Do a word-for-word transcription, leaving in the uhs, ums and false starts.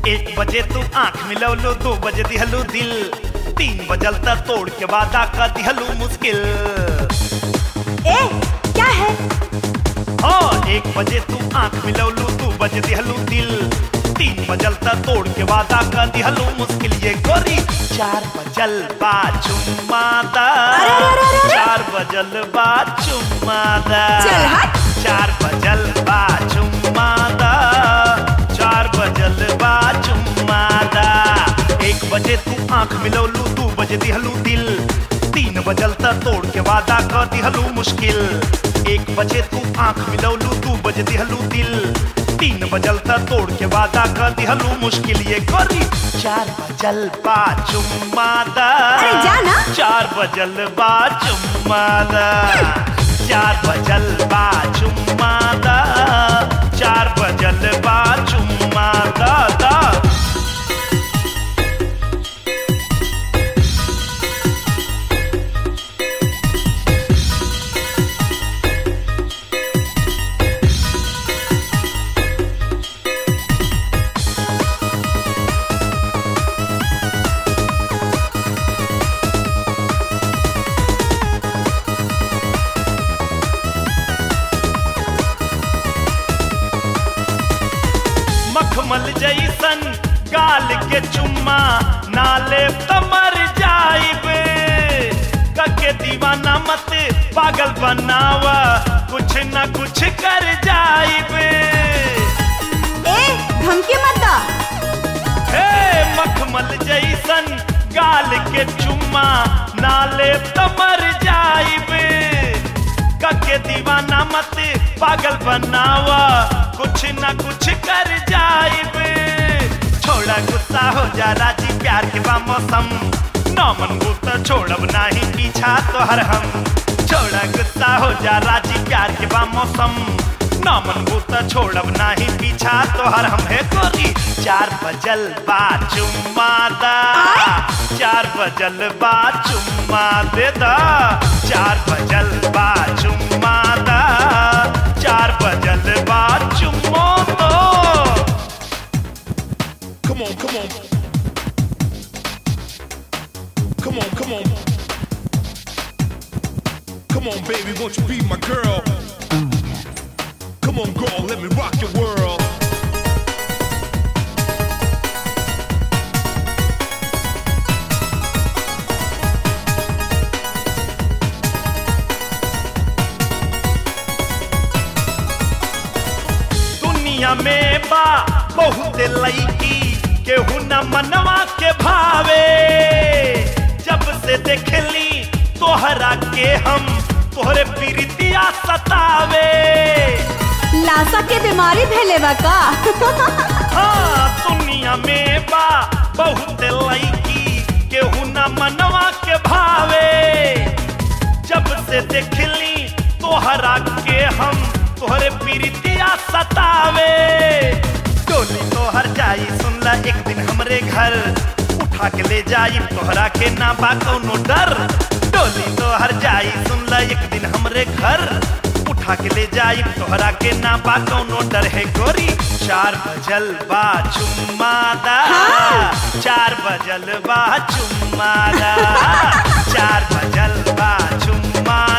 एक बजे तू आंख मिलवलो, दो बजे दिहलू दिल, तीन बजल तक तोड़ के वादा का दिहलू मुश्किल। ए क्या है? हाँ, एक बजे तू आंख मिलवलो, दो बजे दिहलू दिल, तीन बजल तक तोड़ के वादा का दिहलू मुश्किल। ये गोरी चार बजल बा चुम्मादा, चार बजल बा चुम्मादा, चल हट। चार बजल बा चुम्मादा, चार बजल बा चुम्मादा। एक बजे तू आंख मिलवलू, दो बजे दिहलू दिल, तीन बजल तक तोड़ के वादा का दिहलू मुश्किल। एक बजे तू आंख मिलवलू, दो बजे दिहलू दिल, तीन बजल तक तोड़ के वादा का दिहलू मुश्किल। ये गोरी चार बजल बा चुम्मादा, अरे जाना। चार बजल बा चुम्मादा, चार बजल बा चुम्मादा, चार बजल बा चुम्मादा दा। मखमल जैसन गाल के चुम्मा नाले त मर जाइबे, कके दीवाना मत पागल बनावा, कुछ न कुछ कर जाइबे। ए धमकी मत दा। हे मखमल जैसन गाल के चुम्मा नाले त मर जाइबे, कके दीवाना मत पागल बनावा, कुछ न कुछ कर जाइबे। छोड़ा गुस्सा हो जा राजी, प्यार के बा मौसम, नौ मन गुस्सा छोड़ब नाही पीछा तोहर हम। छोड़ा गुस्सा हो जा राजी, प्यार के बा मौसम, नौ मन गुस्सा छोड़ब नाही पीछा तोहर हम। है गोरी चार बजल बा चुम्मादा, चार बजल बा चुम्मा दे दा, चार बजल बा चुम्मादा, चार बजल बा चुम्मो दो। Come on, come on. Come on, come on. Come on, baby, won't you be my girl? Come on, girl, let me rock your world. दुनिया में बा बहुत लईकी, केहू न मनवा के भावे, जब से देखली तोहरा के हम, तोहरे प्रीतिया सतावे। लाशा के बीमारी भेले बा का? हाँ, दुनिया में बा बहुत लईकी, केहू न मनवा के भावे, जब से देखली तोहरा के हम, तोहरे प्रीतिया सतावे। डोली तोहर जाई सुनला एक दिन हमरे घर, उठा के ले जाई तोहरा के ना बा कौनो डर। डोली तोहर जाई सुनला एक दिन हमरे घर, उठा के ले जाई तोहरा के ना बा कौनो डर। है गोरी चार बजल बा चुम्मादा, चार बजल बा चुम्मादा, चार बजल बा चुम्मा